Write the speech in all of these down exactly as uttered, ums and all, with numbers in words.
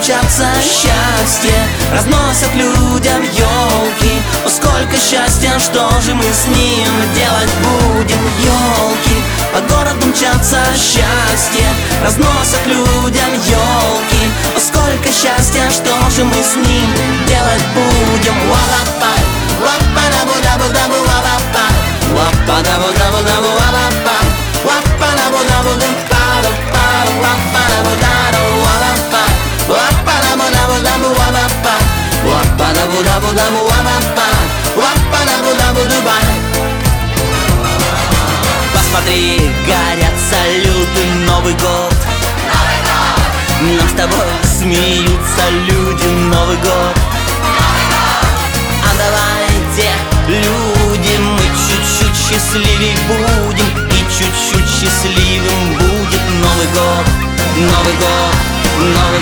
мчатся счастье, разносят людям елки. О, сколько счастья, что же мы с ним делать будем? Елки, по городу мчатся счастье, разносят людям елки. О, сколько счастья, что же мы с ним делать будем? Ла-ла-па, ла-па-да-бу-да-бу-да-бу, ла-ла-па, ла-па-да-бу-да-бу-да-бу, ла-ла-па, ла-па-да-бу-да-бу-да-па-да-па, ла-па-да-бу-да-бу, ла-ла-па, ла-па-да-бу-да-бу-да-бу, ла-ла-па, ла-па-да-бу-да-бу-да-бу, ла-ла-па, ла-па-да-бу-да-бу-да-бай. Посмотри, горят салюты, Новый год. Новый год, Нам с тобой смеются люди, Новый год. Новый год, А давайте, люди, мы чуть-чуть счастливей будем, и чуть-чуть счастливым будет Новый год, Новый год, Новый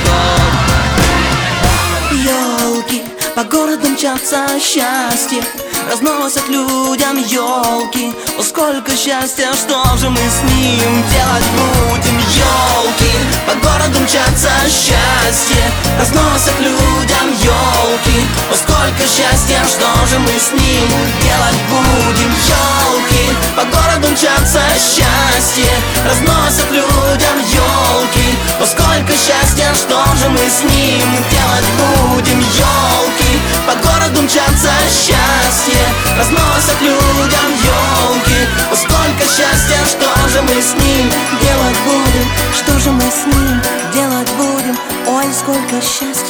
год. Елки, по городу мчатся счастье, разносят людям елки. О, сколько счастья, что же мы с ним делать будем? Елки, по городу мчатся счастье, разносят людям елки. О, сколько счастья, что же мы с ним делать будем? Елки, по городу мчатся счастье, разносят людям елки. О, сколько счастья, что же мы с ним делать будем? Елки, по городу мчатся счастье, разносят людям елки. О, сколько счастья, что же мы с ним делать будем? Что же мы с ним делать будем? Ой, сколько счастья.